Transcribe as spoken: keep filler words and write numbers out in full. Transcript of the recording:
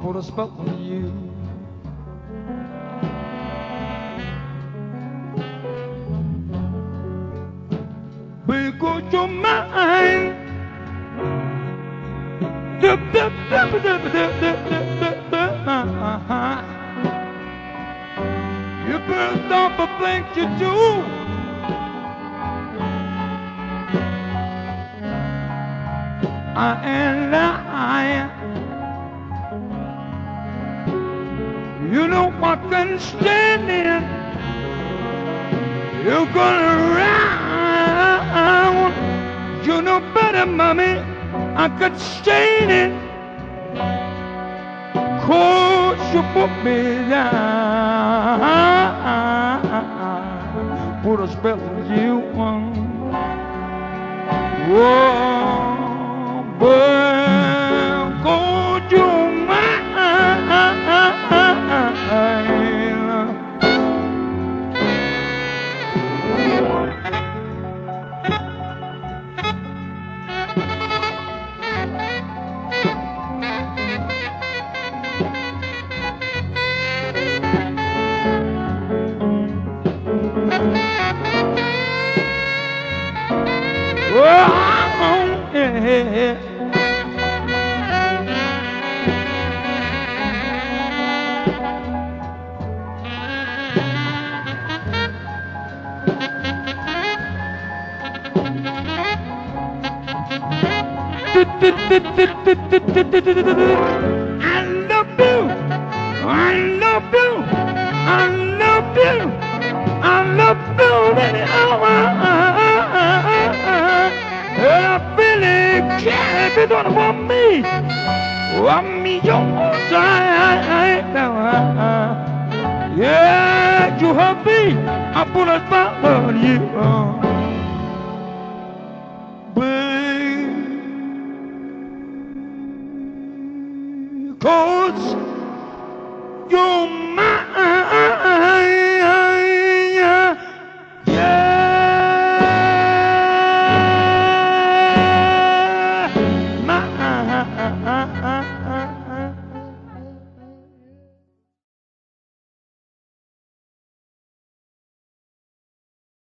put a spell on you. Because you're mine. You better stop the things you do. I ain't lying. You know I can stand in. You're gonna round. You know better, mommy. I could stand it. Cause you put me down. Put a spell on you. Whoa, but cause you mine. Oh, yeah. I love you. I love you. I love you. I love you. And I really care if you don't want me. Want me your side. Yeah, you have me. I put a spell on you.